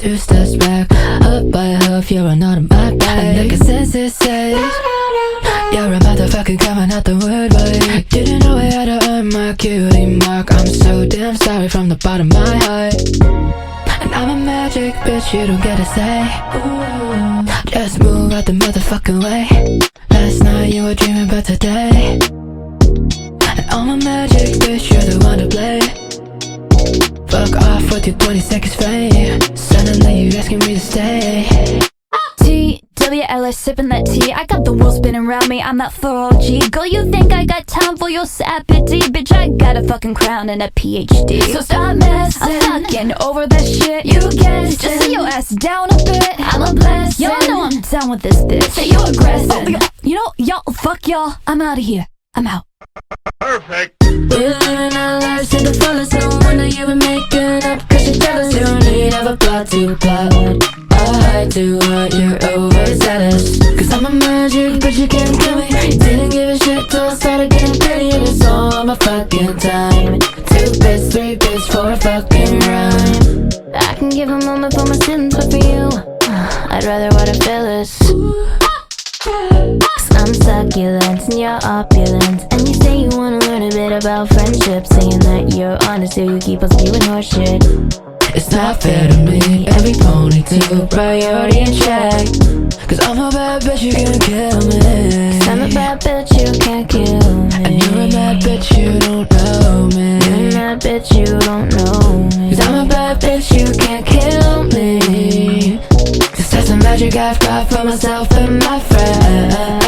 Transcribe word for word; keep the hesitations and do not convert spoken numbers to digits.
two steps back. Up by half, you're not on my back. Like a senses say, you're a motherfucker coming out the woodwork. Didn't know I had to earn my cutie mark. I'm so damn sorry from the bottom of my heart. And I'm a magic bitch, you don't get to say. Ooh, just move out the motherfucking way. Last night you were dreaming about today. And I'm a magic bitch, you're the one to play. Fuck off with your twenty seconds fame. Suddenly you're asking me to stay. T W L S sipping that tea. I got the world spinning around me, I'm that thorough G. Girl, you think I got time for your sapity? Bitch, I got a fucking crown and a P H D. So stop messing, I'm fucking over that shit. You guessed, just sit your ass down a bit. I'm a blessing, y'all know I'm down with this bitch. Say you're aggressive. Oh, you know, y'all, fuck y'all, I'm out of here. I'm out. Perfect. We're living our lives to the fullest. No wonder you've been making up, cause you're jealous. You don't need have a plot to plot. I do what you're overzealous. Cause I'm a magic, but you can't kill me. Didn't give a shit till I started getting pretty. And it's all on my fucking time. Two bits, three bits for a fucking rhyme. I can give a moment for my sins, but for you I'd rather water Phyllis. Cause I'm succulent and you're opulent. And you say you wanna learn a bit about friendship, saying that you're honest till you keep on spewing horseshit. It's not fair to me, every pony to priority in check. Cause I'm a bad bitch, you can't kill me. Cause I'm a bad bitch, you can't kill me. And you're a bad bitch, you don't know me. You're a bad bitch, you don't know me. Cause I'm a bad bitch, you can't kill me. Cause that's the magic I've got for myself and my friends.